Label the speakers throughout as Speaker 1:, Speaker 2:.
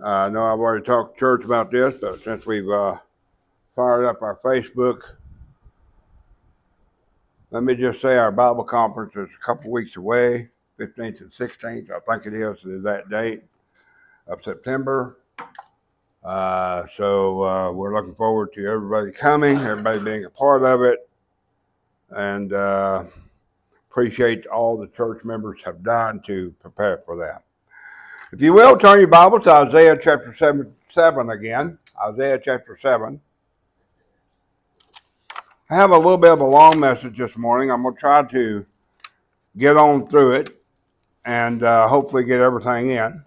Speaker 1: I know I've already talked to church about this, but since we've fired up our Facebook, let me just say our Bible conference is a couple weeks away, 15th and 16th, I think it is that date of September. So we're looking forward to everybody coming, everybody being a part of it, and appreciate all the church members have done to prepare for that. If you will, turn your Bible to Isaiah chapter 7 again. Isaiah chapter 7. I have a little bit of a long message this morning. I'm going to try to get on through it and hopefully get everything in.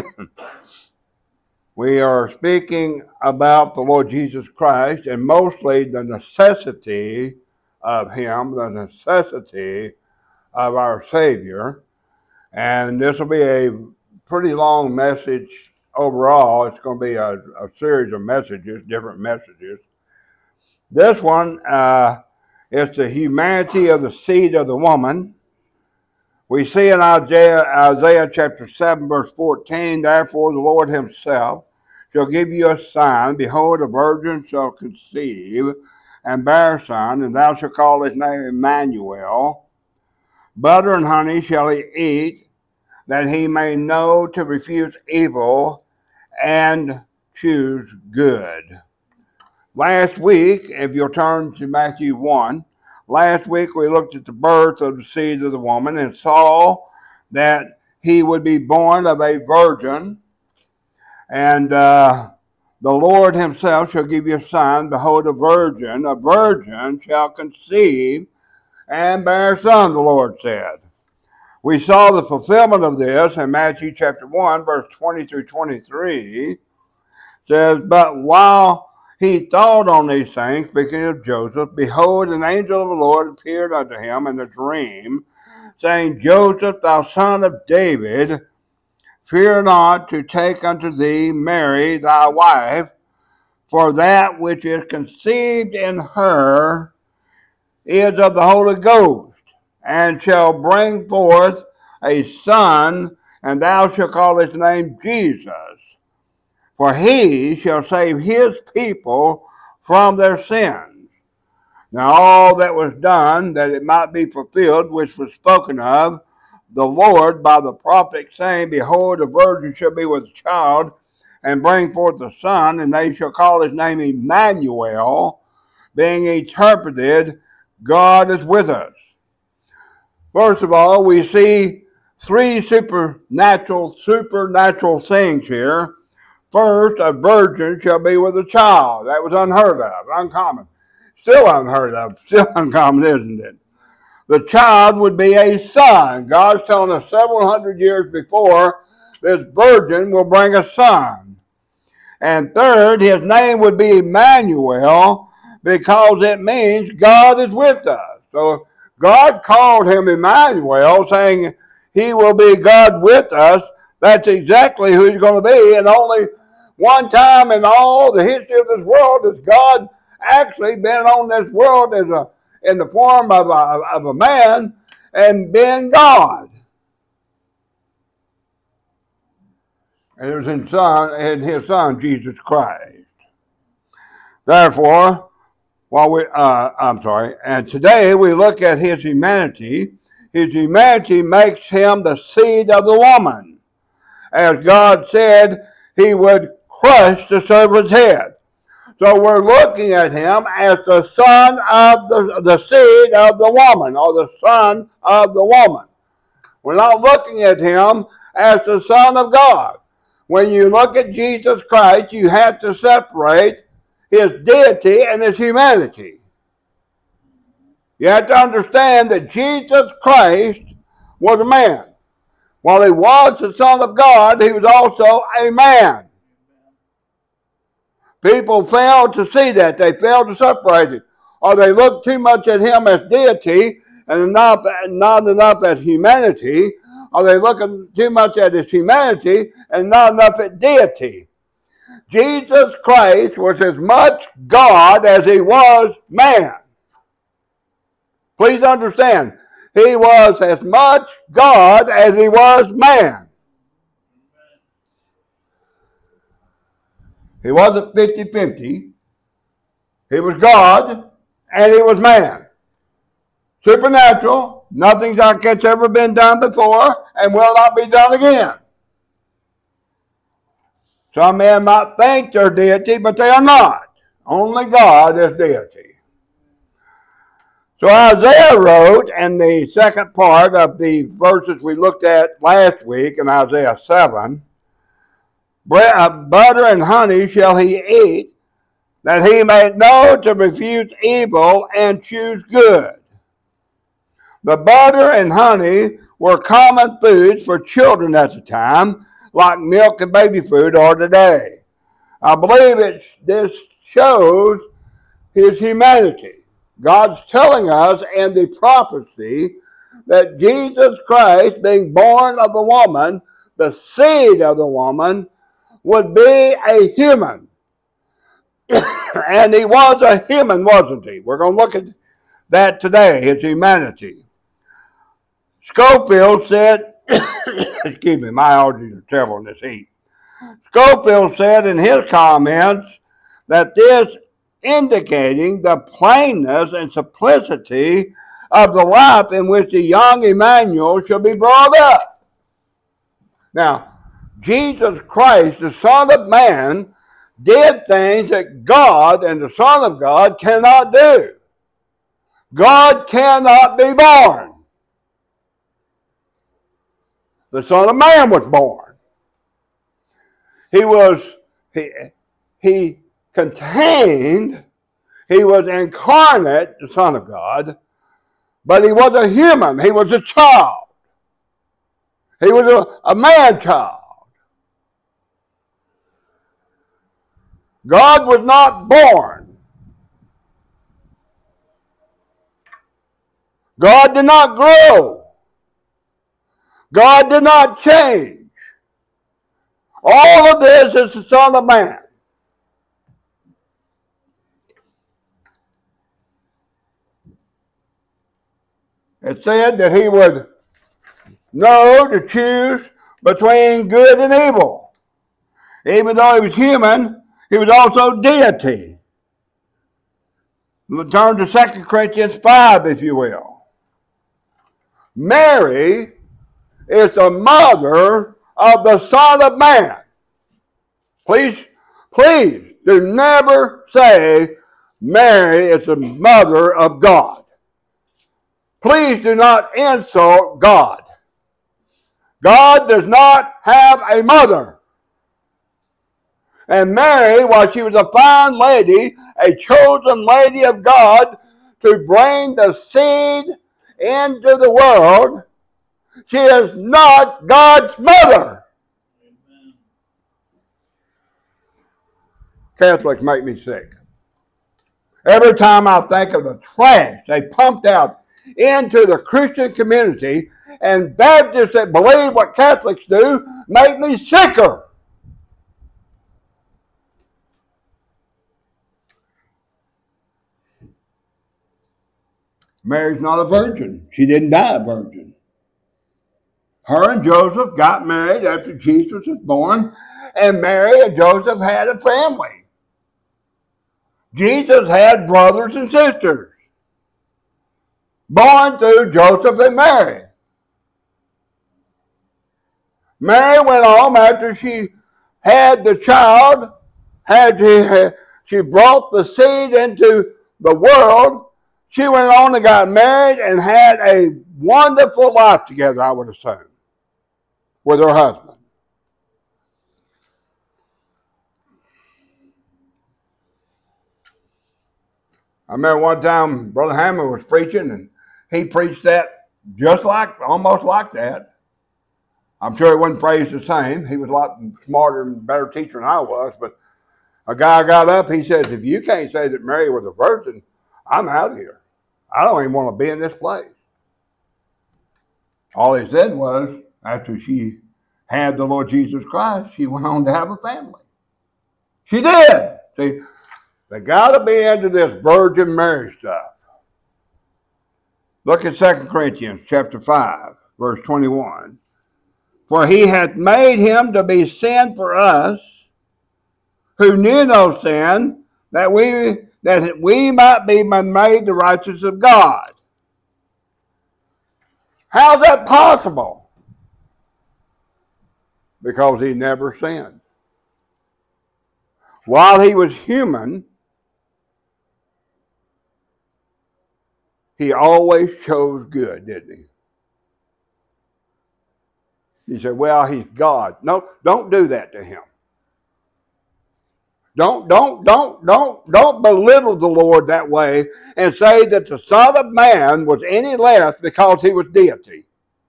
Speaker 1: We are speaking about the Lord Jesus Christ and mostly the necessity of Him, the necessity of our Savior. And this will be a pretty long message overall. It's going to be a series of messages, different messages. This one is the humanity of the seed of the woman. We see in Isaiah chapter 7, verse 14, therefore the Lord himself shall give you a sign. Behold, a virgin shall conceive and bear a son, and thou shalt call his name Emmanuel. Butter and honey shall he eat, that he may know to refuse evil and choose good. Last week, if you'll turn to Matthew 1, last week we looked at the birth of the seed of the woman and saw that he would be born of a virgin, and the Lord himself shall give you a sign. Behold, a virgin shall conceive and bear a son, the Lord said. We saw the fulfillment of this in Matthew chapter 1, verse 20 through 23. It says, but while he thought on these things, speaking of Joseph, behold, an angel of the Lord appeared unto him in a dream, saying, Joseph, thou son of David, fear not to take unto thee Mary thy wife, for that which is conceived in her is of the Holy Ghost, and shall bring forth a son, and thou shalt call his name Jesus. For he shall save his people from their sins. Now all that was done, that it might be fulfilled, which was spoken of the Lord by the prophet, saying, behold, a virgin shall be with a child, and bring forth a son, and they shall call his name Emmanuel, being interpreted, God is with us. First of all, we see three supernatural things here. First, a virgin shall be with a child. That was unheard of, uncommon. Still unheard of, still uncommon, isn't it? The child would be a son. God's telling us several hundred years before, this virgin will bring a son. And third, his name would be Emmanuel, because it means God is with us. So God called him Emmanuel, saying he will be God with us. That's exactly who he's going to be. And only one time in all the history of this world has God actually been on this world in the form of a man and been God. And it was in his son, Jesus Christ. Therefore, and today we look at his humanity. His humanity makes him the seed of the woman. As God said, he would crush the serpent's head. So we're looking at him as the son of the seed of the woman, or the son of the woman. We're not looking at him as the Son of God. When you look at Jesus Christ, you have to separate his deity and his humanity. You have to understand that Jesus Christ was a man. While he was the Son of God, he was also a man. People fail to see that. They fail to separate it. Or they look too much at him as deity and not enough at humanity. Or they look too much at his humanity and not enough at deity. Jesus Christ was as much God as he was man. Please understand, he was as much God as he was man. He wasn't 50-50. He was God and he was man. Supernatural, nothing like it's ever been done before and will not be done again. Some men might think they're deity, but they are not. Only God is deity. So Isaiah wrote in the second part of the verses we looked at last week in Isaiah 7, butter and honey shall he eat, that he may know to refuse evil and choose good. The butter and honey were common foods for children at the time, like milk and baby food are today. I believe this shows his humanity. God's telling us in the prophecy that Jesus Christ, being born of a woman, the seed of the woman, would be a human. And he was a human, wasn't he? We're going to look at that today, his humanity. Scofield said, excuse me, my allergies are terrible in this heat. Scofield said in his comments that this indicating the plainness and simplicity of the life in which the young Emmanuel shall be brought up. Now, Jesus Christ, the Son of Man, did things that God and the Son of God cannot do. God cannot be born. The Son of Man was born. He contained, he was incarnate, the Son of God, but he was a human. He was a child. He was a man-child. God was not born. God did not grow. God did not change. All of this is the Son of Man. It said that he would know to choose between good and evil. Even though he was human, he was also deity. We'll turn to 2 Corinthians 5, if you will. Mary is the mother of the Son of Man. Please do never say Mary is the mother of God. Please do not insult God. God does not have a mother. And Mary, while she was a fine lady, a chosen lady of God to bring the seed into the world, she is not God's mother. Amen. Catholics make me sick. Every time I think of the trash they pumped out into the Christian community, and Baptists that believe what Catholics do make me sicker. Mary's not a virgin. She didn't die a virgin. Her and Joseph got married after Jesus was born, and Mary and Joseph had a family. Jesus had brothers and sisters born through Joseph and Mary. Mary went on after she had the child, she brought the seed into the world. She went on and got married and had a wonderful life together, I would assume, with her husband. I remember one time Brother Hammond was preaching, and he preached that almost like that. I'm sure he wasn't phrased the same. He was a lot smarter and better teacher than I was, but a guy got up, he says, if you can't say that Mary was a virgin, I'm out of here. I don't even want to be in this place. All he said was, after she had the Lord Jesus Christ, she went on to have a family. She did. See, they got to be into this Virgin Mary stuff. Look at 2 Corinthians chapter 5, verse 21. For he hath made him to be sin for us, who knew no sin, that we might be made the righteousness of God. How's that possible? Because he never sinned. While he was human, he always chose good, didn't he? You say, well, he's God. No, don't do that to him. Don't belittle the Lord that way and say that the Son of Man was any less because he was deity.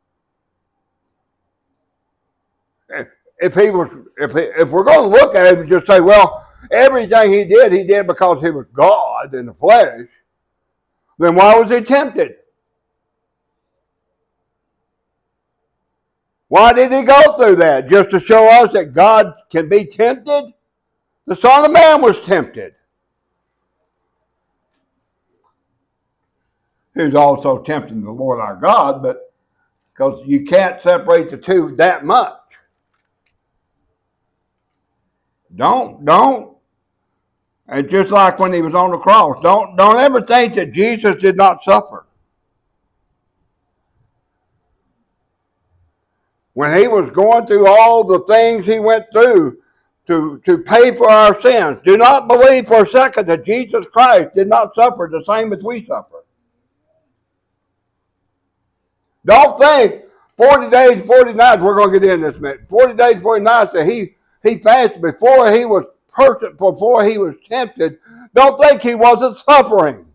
Speaker 1: If we're going to look at him and just say, well, everything he did because he was God in the flesh, then why was he tempted? Why did he go through that? Just to show us that God can be tempted? The Son of Man was tempted. He was also tempting the Lord our God, but because you can't separate the two that much. Don't. And just like when he was on the cross, don't ever think that Jesus did not suffer. When he was going through all the things he went through to pay for our sins, do not believe for a second that Jesus Christ did not suffer the same as we suffer. Don't think 40 days, 40 nights, we're going to get in this minute. 40 days, 40 nights that he fasted before he was tempted. Don't think he wasn't suffering.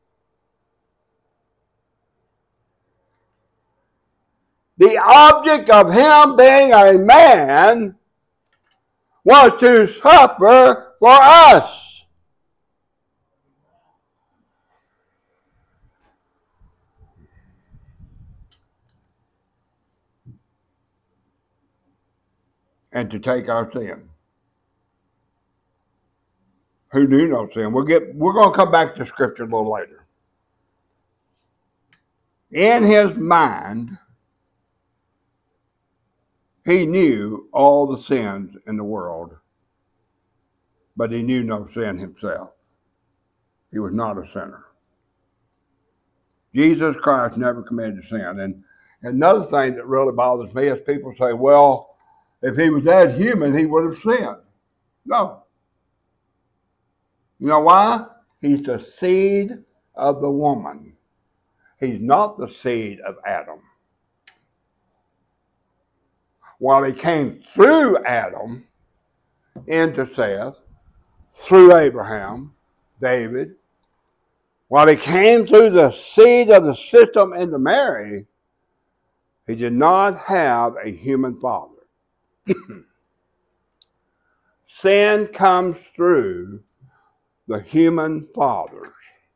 Speaker 1: The object of him being a man was to suffer for us. And to take our sin. Who knew no sin? We're going to come back to Scripture a little later. In his mind, he knew all the sins in the world, but he knew no sin himself. He was not a sinner. Jesus Christ never committed sin. And another thing that really bothers me is people say, well, if he was that human, he would have sinned. No. You know why? He's the seed of the woman. He's not the seed of Adam. While he came through Adam into Seth, through Abraham, David, while he came through the seed of the system into Mary, he did not have a human father. Sin comes through the human fathers.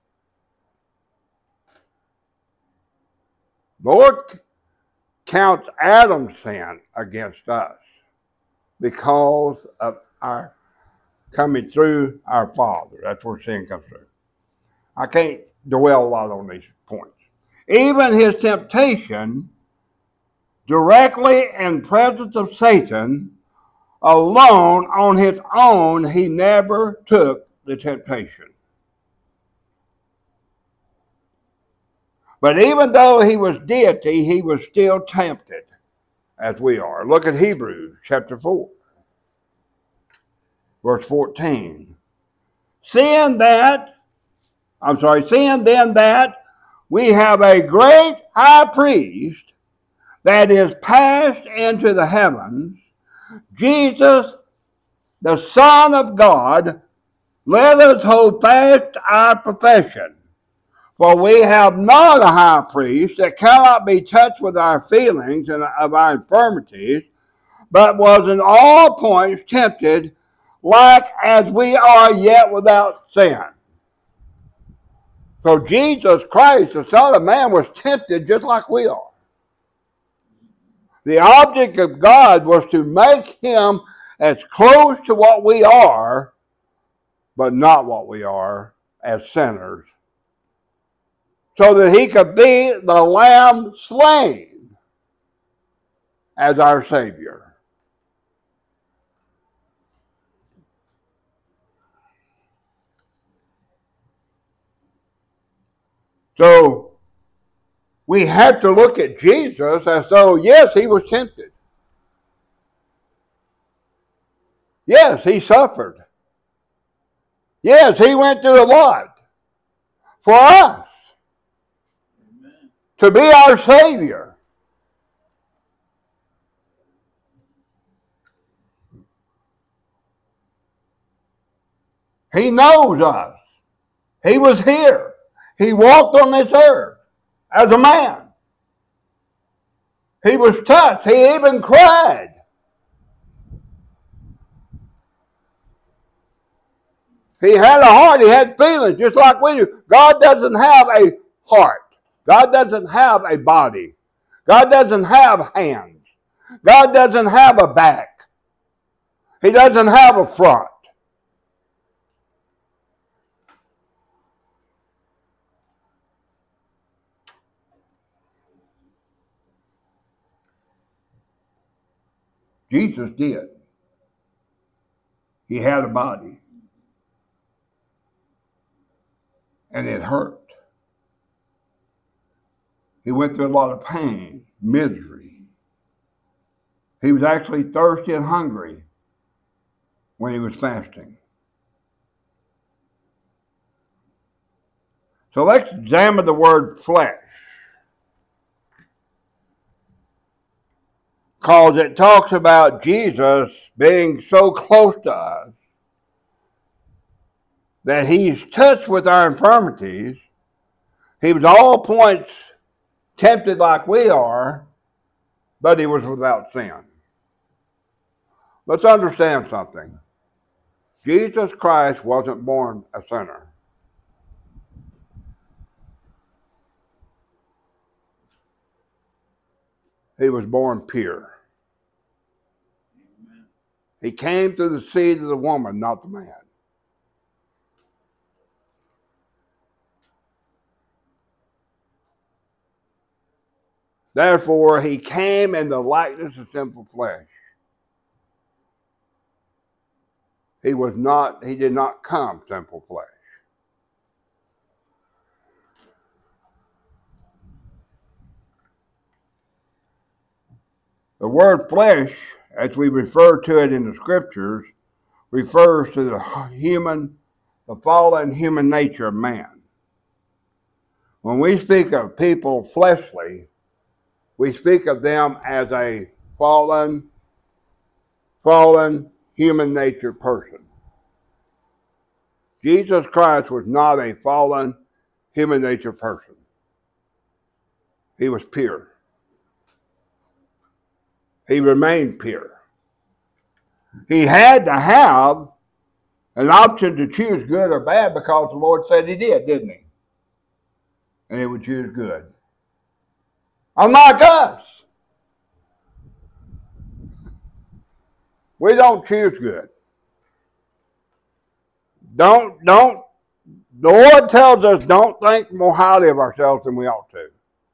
Speaker 1: Lord counts Adam's sin against us because of our coming through our father. That's where sin comes through. I can't dwell a lot on these points. Even his temptation, directly in presence of Satan, alone, on his own, he never took the temptation. But even though he was deity, he was still tempted, as we are. Look at Hebrews chapter 4, verse 14. Seeing then that we have a great high priest that is passed into the heavens, Jesus, the Son of God, let us hold fast our profession. For we have not a high priest that cannot be touched with our feelings and of our infirmities, but was in all points tempted, like as we are, yet without sin. So Jesus Christ, the Son of Man, was tempted just like we are. The object of God was to make him as close to what we are, but not what we are as sinners, so that he could be the Lamb slain as our Savior. So we have to look at Jesus as though, yes, he was tempted. Yes, he suffered. Yes, he went through a lot for us to be our Savior. He knows us. He was here. He walked on this earth as a man. He was touched. He even cried. He had a heart. He had feelings just like we do. God doesn't have a heart. God doesn't have a body. God doesn't have hands. God doesn't have a back. He doesn't have a front. Jesus did. He had a body. And it hurt. He went through a lot of pain, misery. He was actually thirsty and hungry when he was fasting. So let's examine the word flesh, because it talks about Jesus being so close to us that he's touched with our infirmities. He was all points tempted like we are, but he was without sin. Let's understand something. Jesus Christ wasn't born a sinner. He was born pure. He came through the seed of the woman, not the man. Therefore, he came in the likeness of sinful flesh. He did not come sinful flesh. The word flesh, as we refer to it in the scriptures, refers to the fallen human nature of man. When we speak of people fleshly, we speak of them as a fallen human nature person. Jesus Christ was not a fallen human nature person. He was pure. He remained pure. He had to have an option to choose good or bad because the Lord said he did, didn't he? And he would choose good. Unlike us. We don't choose good. The Lord tells us don't think more highly of ourselves than we ought to.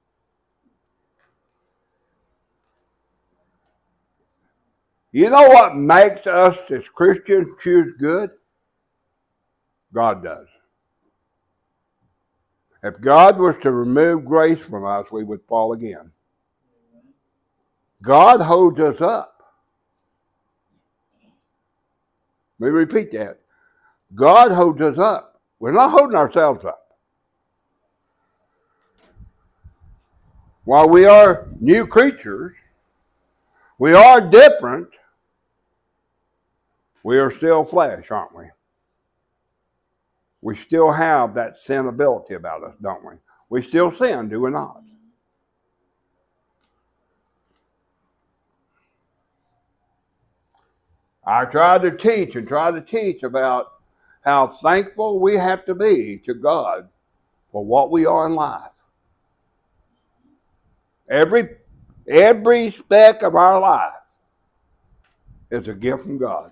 Speaker 1: You know what makes us as Christians choose good? God does. If God was to remove grace from us, we would fall again. God holds us up. Let me repeat that. God holds us up. We're not holding ourselves up. While we are new creatures, we are different, we are still flesh, aren't we? We still have that sin ability about us, don't we? We still sin, do we not? I try to teach about how thankful we have to be to God for what we are in life. Every speck of our life is a gift from God.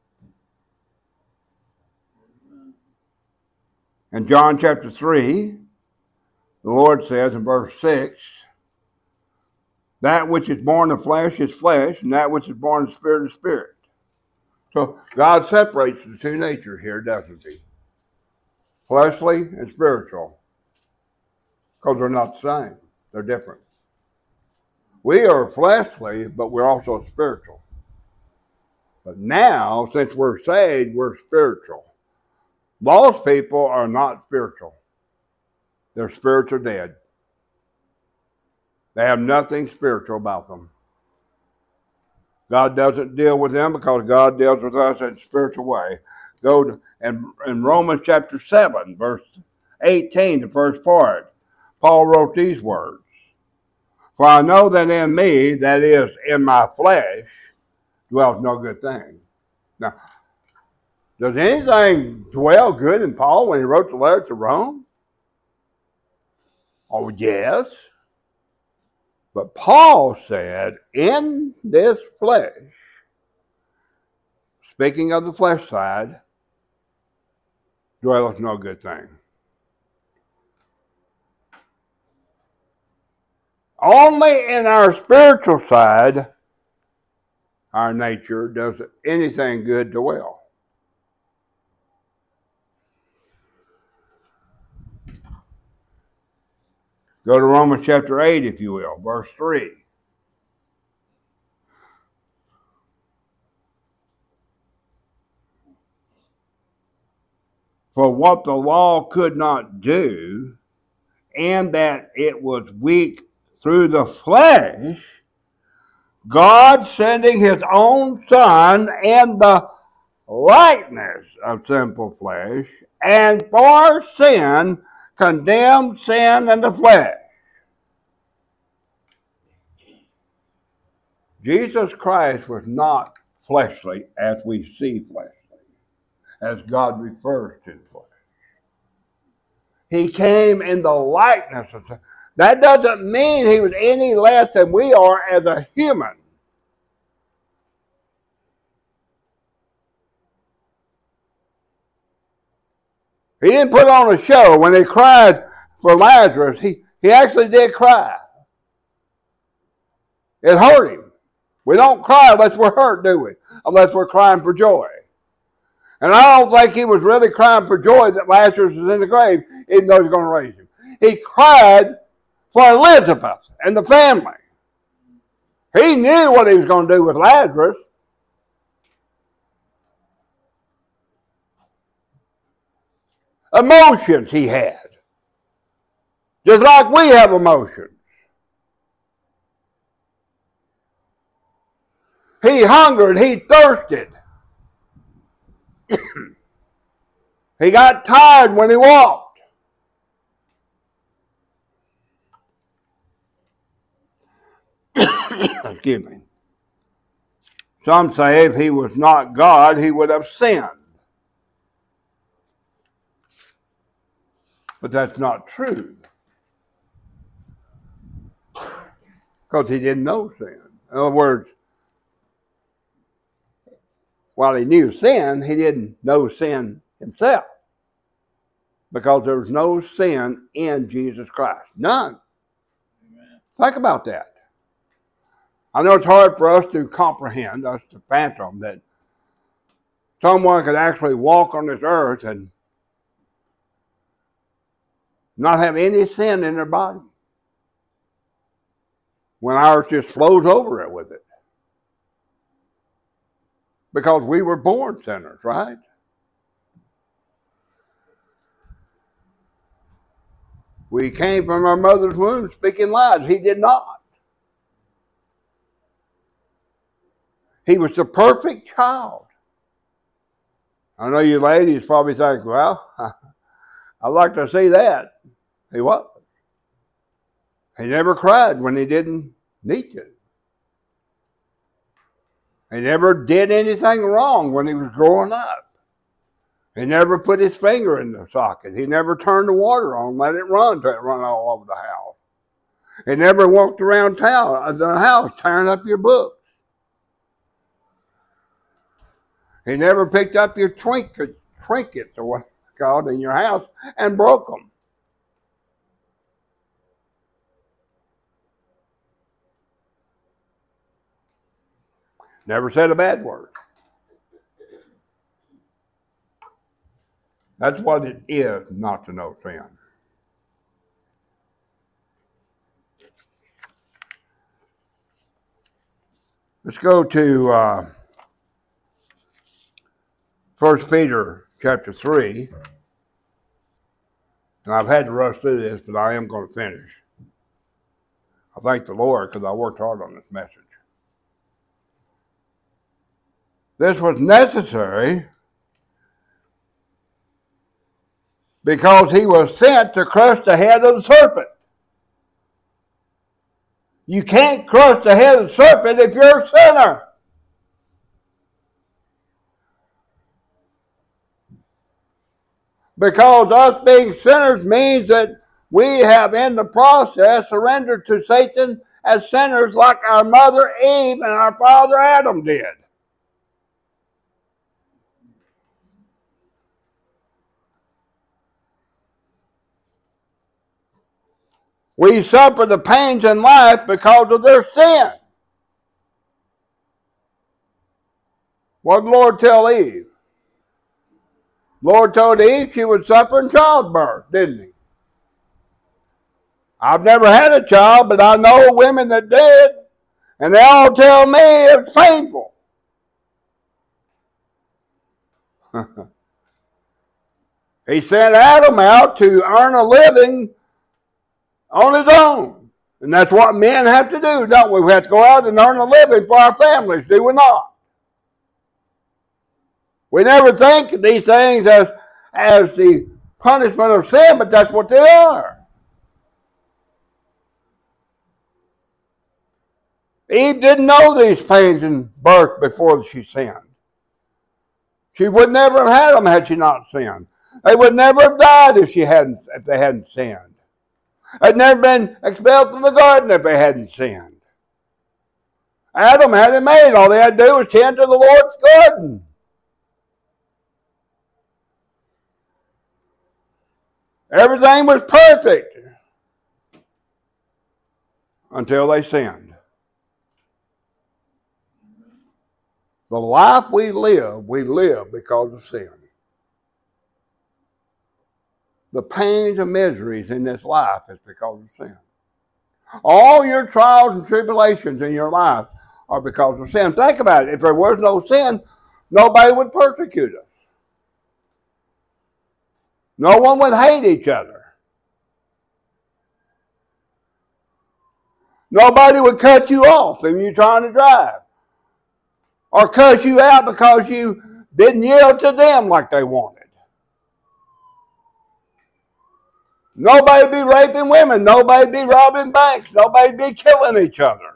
Speaker 1: In John chapter 3, the Lord says in verse 6, that which is born of flesh is flesh, and that which is born of spirit is spirit. So God separates the two natures here, doesn't he? Fleshly and spiritual. because they're not the same. They're different. We are fleshly, but we're also spiritual. But now, since we're saved, we're spiritual. Most people are not spiritual. They're spiritual dead. They have nothing spiritual about them. God doesn't deal with them because God deals with us in a spiritual way. Go to, in Romans chapter 7, verse 18, the first part, Paul wrote these words. For I know that in me, that is, in my flesh, dwells no good thing. Now, does anything dwell good in Paul when he wrote the letter to Rome? Oh, yes. But Paul said, in this flesh, speaking of the flesh side, dwelleth no good thing. Only in our spiritual side, our nature, does anything good dwell. Go to Romans chapter 8, if you will, verse 3. For what the law could not do, and that it was weak through the flesh, God sending his own Son in the likeness of sinful flesh, and for sin, condemned sin in the flesh. Jesus Christ was not fleshly as we see fleshly, as God refers to flesh. He came in the likeness of sin. That doesn't mean he was any less than we are as a human. He didn't put on a show. When they cried for Lazarus, he actually did cry. It hurt him. We don't cry unless we're hurt, do we? Unless we're crying for joy. And I don't think he was really crying for joy that Lazarus was in the grave, even though he's going to raise him. He cried for Elizabeth and the family. He knew what he was going to do with Lazarus. Emotions he had. Just like we have emotions. He hungered, he thirsted. He got tired when he walked. Excuse me. Some say if he was not God, he would have sinned. But that's not true. Because he didn't know sin. In other words, while he knew sin, he didn't know sin himself. Because there was no sin in Jesus Christ. None. Amen. Think about that. I know it's hard for us to comprehend, us to fathom, that someone could actually walk on this earth and not have any sin in their body, when ours just flows over it with it. Because we were born sinners, right? We came from our mother's womb speaking lies. He did not. He was the perfect child. I know you ladies probably think, well, I'd like to see that. He was. He never cried when he didn't need to. He never did anything wrong when he was growing up. He never put his finger in the socket. He never turned the water on, let it run till it run all over the house. He never walked around the house tearing up your books. He never picked up your trinkets or what it's called in your house and broke them. Never said a bad word. That's what it is not to know sin. Let's go to 1 Peter chapter 3. And I've had to rush through this, but I am going to finish. I thank the Lord because I worked hard on this message. This was necessary because he was sent to crush the head of the serpent. You can't crush the head of the serpent if you're a sinner. Because us being sinners means that we have in the process surrendered to Satan as sinners like our mother Eve and our father Adam did. We suffer the pains in life because of their sin. What did the Lord tell Eve? The Lord told Eve she would suffer in childbirth, didn't he? I've never had a child, but I know women that did, and they all tell me it's painful. He sent Adam out to earn a living on his own. And that's what men have to do, don't we? We have to go out and earn a living for our families, do we not? We never think of these things as the punishment of sin, but that's what they are. Eve didn't know these pains in birth before she sinned. She would never have had them had she not sinned. They would never have died if they hadn't sinned. They'd never been expelled from the garden if they hadn't sinned. Adam had it made. All they had to do was tend to the Lord's garden. Everything was perfect until they sinned. The life we live because of sin. The pains and miseries in this life is because of sin. All your trials and tribulations in your life are because of sin. Think about it. If there was no sin, nobody would persecute us. No one would hate each other. Nobody would cut you off if you're trying to drive. Or cuss you out because you didn't yield to them like they wanted. Nobody be raping women. Nobody be robbing banks. Nobody be killing each other.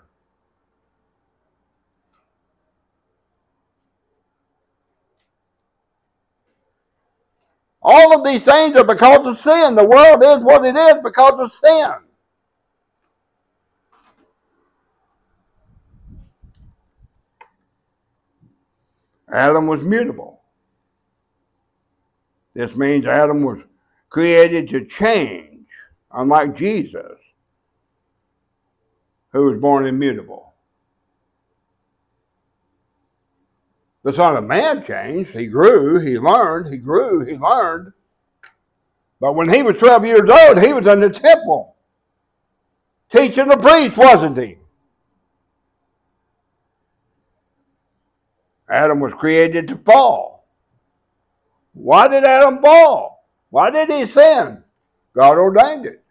Speaker 1: All of these things are because of sin. The world is what it is because of sin. Adam was mutable. This means Adam was created to change, unlike Jesus, who was born immutable. The Son of Man changed. He grew, he learned, he grew, he learned. But when he was 12 years old, he was in the temple, teaching the priests, wasn't he? Adam was created to fall. Why did Adam fall? Why did he sin? God ordained it.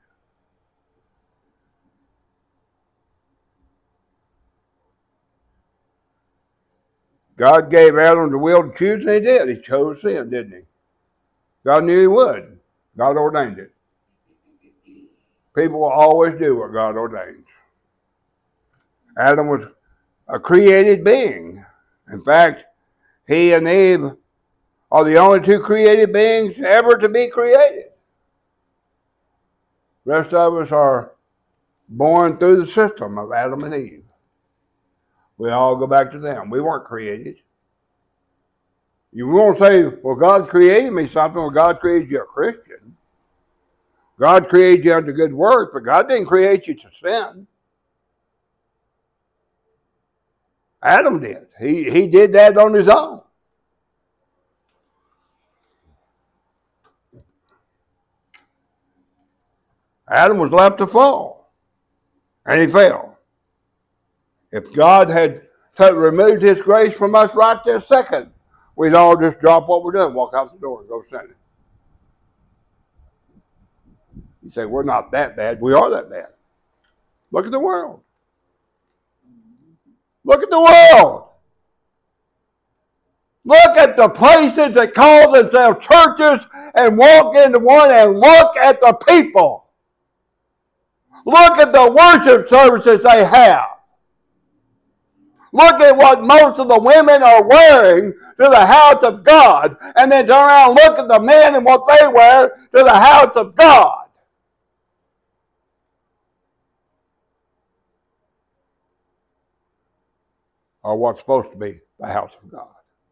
Speaker 1: God gave Adam the will to choose, and he did. He chose sin, didn't he? God knew he would. God ordained it. People will always do what God ordains. Adam was a created being. In fact, he and Eve are the only two created beings ever to be created. The rest of us are born through the system of Adam and Eve. We all go back to them. We weren't created. You won't say, well, God created me something. Well, God created you a Christian. God created you unto good works, but God didn't create you to sin. Adam did. He did that on his own. Adam was left to fall, and he fell. If God had removed His grace from us right this second, we'd all just drop what we're doing, walk out the door, and go sin. You say, we're not that bad. We are that bad. Look at the world. Look at the world. Look at the places that call themselves churches and walk into one and look at the people. Look at the worship services they have. Look at what most of the women are wearing to the house of God, and then turn around and look at the men and what they wear to the house of God. Or what's supposed to be the house of God.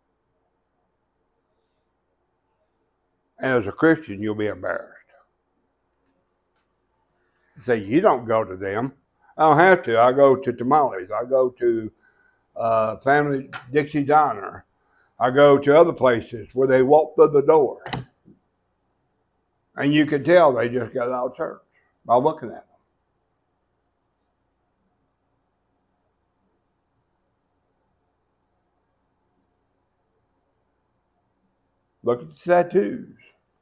Speaker 1: And as a Christian, you'll be embarrassed. You say, you don't go to them. I don't have to. I go to Tamales. I go to Family Dixie Diner. I go to other places where they walk through the door. And you can tell they just got out of church by looking at them. Look at the tattoos.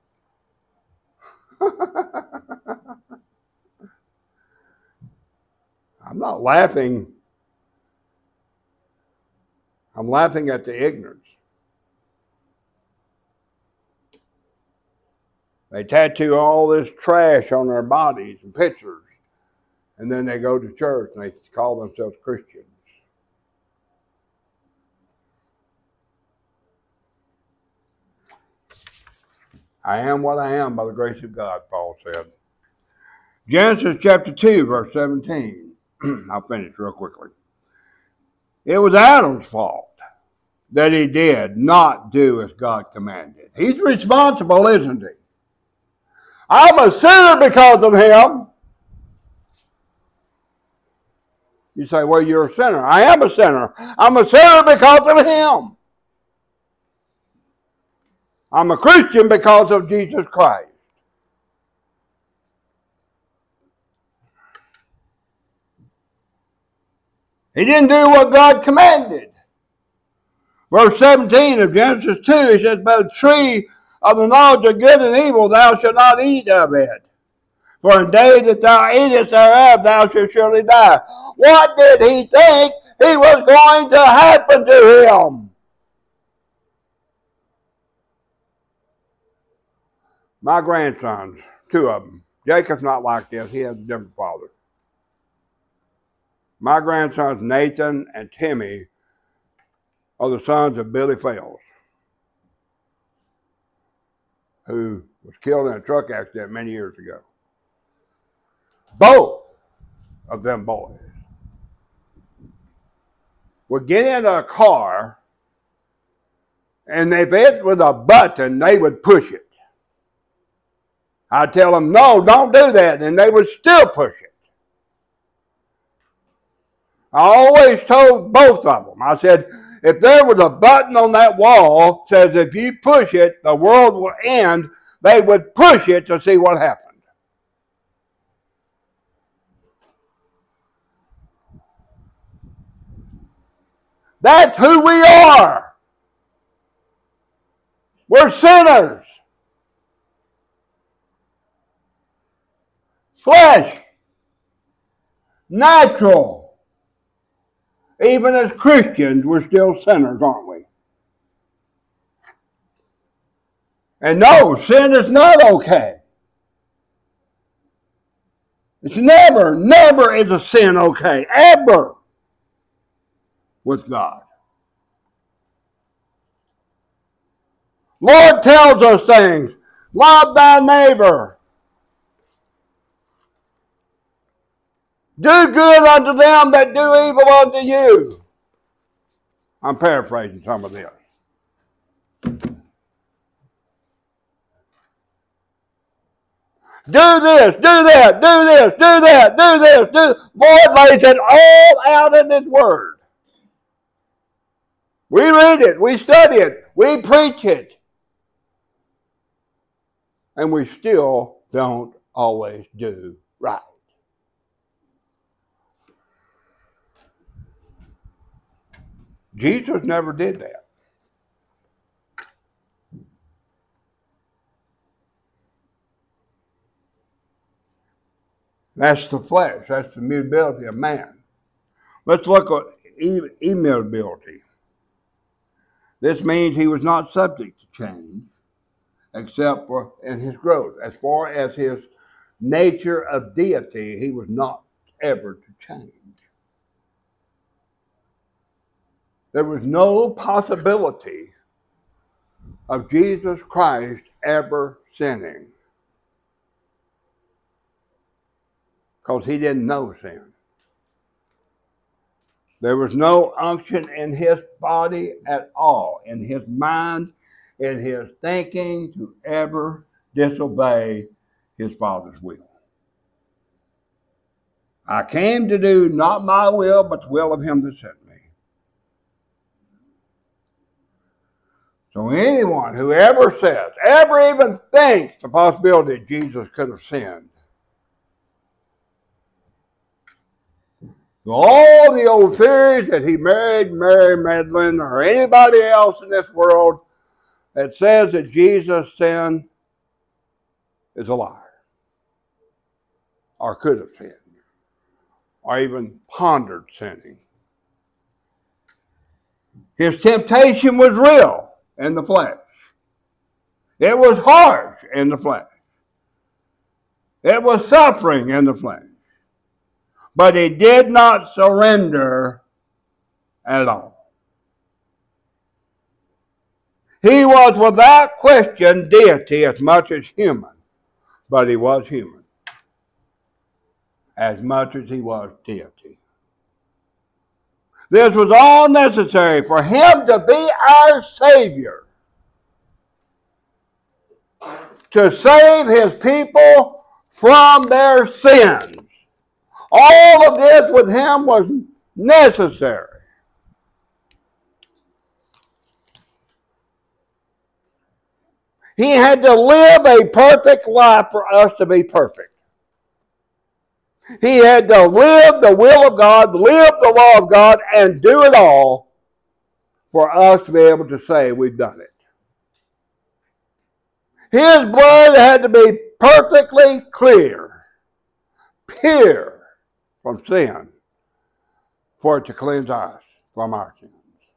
Speaker 1: I'm not laughing. I'm laughing at the ignorance. They tattoo all this trash on their bodies and pictures, and then they go to church and they call themselves Christians. I am what I am by the grace of God, Paul said. Genesis chapter 2, verse 17. I'll finish real quickly. It was Adam's fault that he did not do as God commanded. He's responsible, isn't he? I'm a sinner because of him. You say, well, you're a sinner. I am a sinner. I'm a sinner because of him. I'm a Christian because of Jesus Christ. He didn't do what God commanded. Verse 17 of Genesis 2, it says, but the tree of the knowledge of good and evil thou shalt not eat of it. For in the day that thou eatest thereof, thou shalt surely die. What did he think he was going to happen to him? My grandsons, two of them. Jacob's not like this. He has a different father. My grandsons, Nathan and Timmy, are the sons of Billy Fels, who was killed in a truck accident many years ago. Both of them boys would get into a car, and if it was a button, they would push it. I'd tell them, no, don't do that, and they would still push it. I always told both of them, I said, if there was a button on that wall that says if you push it, the world will end, they would push it to see what happened. That's who we are. We're sinners. Flesh. Natural. Even as Christians, we're still sinners, aren't we? And no, sin is not okay. It's never is a sin okay, ever, with God. Lord tells us things. Love thy neighbor. Do good unto them that do evil unto you. I'm paraphrasing some of this. Do this, do that, do this, do that, do this, do. Lord lays it all out in His Word. We read it, we study it, we preach it. And we still don't always do right. Jesus never did that. That's the flesh. That's the mutability of man. Let's look at immutability. This means he was not subject to change, except for in his growth. As far as his nature of deity, he was not ever to change. There was no possibility of Jesus Christ ever sinning, because he didn't know sin. There was no unction in his body at all, in his mind, in his thinking, to ever disobey his Father's will. I came to do not my will, but the will of him that sent me. So anyone who ever says, ever even thinks the possibility that Jesus could have sinned, all the old theories that he married Mary Magdalene or anybody else in this world that says that Jesus sinned is a liar, or could have sinned, or even pondered sinning. His temptation was real in the flesh. It was harsh in the flesh. It was suffering in the flesh. But he did not surrender at all. He was without question deity as much as human, but he was human as much as he was deity. This was all necessary for him to be our Savior, to save his people from their sins. All of this with him was necessary. He had to live a perfect life for us to be perfect. He had to live the will of God, live the law of God, and do it all for us to be able to say we've done it. His blood had to be perfectly clear, pure from sin, for it to cleanse us from our sins.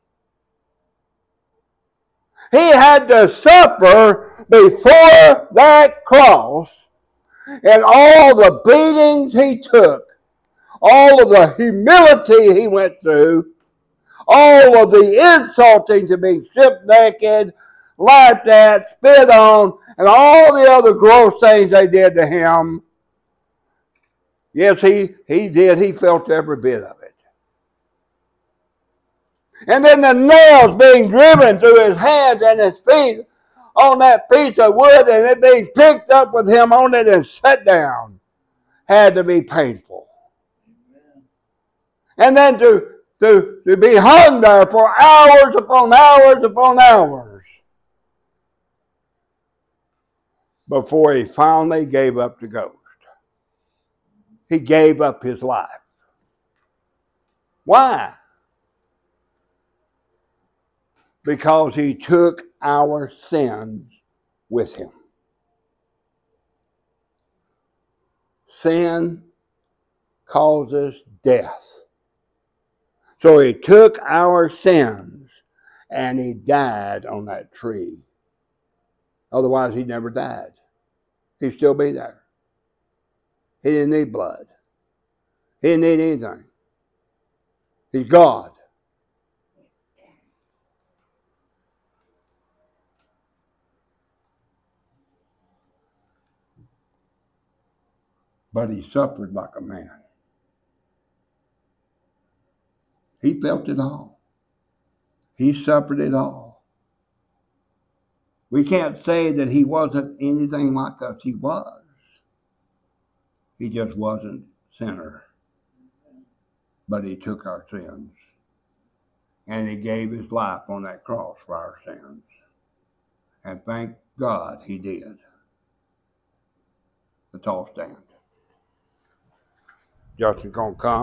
Speaker 1: He had to suffer before that cross, and all the beatings he took, all of the humility he went through, all of the insulting to being stripped naked, laughed at, spit on, and all the other gross things they did to him. Yes, he did. He felt every bit of it. And then the nails being driven through his hands and his feet on that piece of wood, and it being picked up with him on it and set down, had to be painful. And then to be hung there for hours upon hours upon hours before he finally gave up the ghost. He gave up his life. Why? Because he took our sins with him. Sin causes death. So he took our sins and he died on that tree. Otherwise, he never died. He'd still be there. He didn't need blood. He didn't need anything. He's God. But he suffered like a man. He felt it all. He suffered it all. We can't say that he wasn't anything like us. He was. He just wasn't sinner. But he took our sins. And he gave his life on that cross for our sins. And thank God he did. Let's all stand. Justin's going to come.